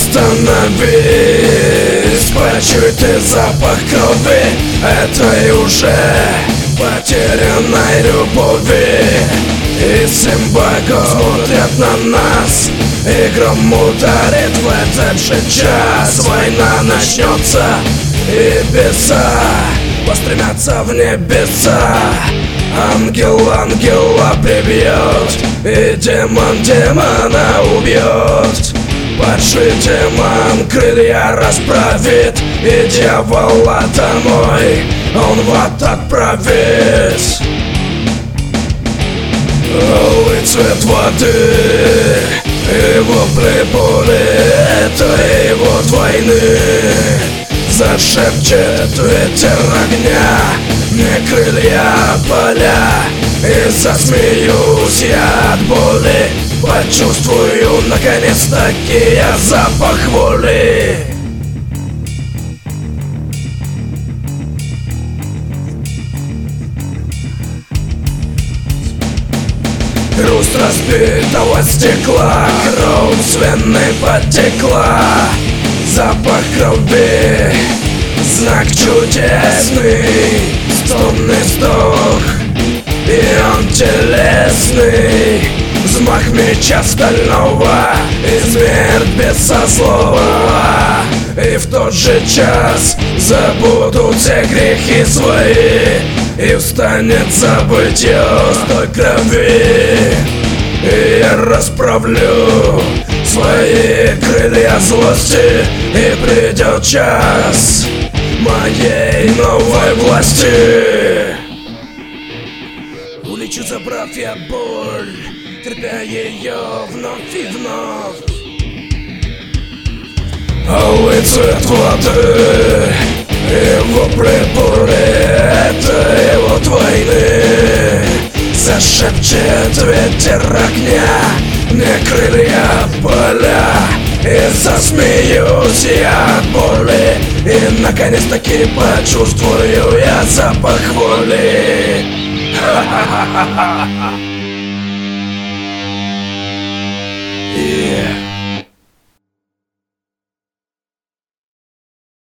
Остановись, почуй ты запах крови этой уже потерянной любови. И 7 богов смотрят на нас, и гром ударит в этот же час. Война начнется, и беса постремятся в небеса. Ангел ангела прибьет, и демон демона убьет. Падший демон крылья расправит, и дьявола домой он в ад отправит. Алый цвет воды, его приборы, это его войны. Зашепчет ветер огня, мне крылья поля, и засмеюсь я от боли. Почувствую наконец-таки я запах воли. Хруст разбитого стекла, кровь с вены потекла. Запах крови, знак чудесный, стонный вздох, и он телесный. Взмах меча стального, и смерть без слова. И в тот же час забудут все грехи свои, и встанет забытье с той крови. И я расправлю свои крылья злости, и придет час моей новой власти. Улечу, забрав я боль, терпя ее вновь и вновь. Алый цвет воды, его приборы, это его войны. Зашепчет ветер огня, мне крылья поля, и засмеюсь я от боли. И наконец-таки почувствую я запах воли. Ха-ха-ха-ха-ха.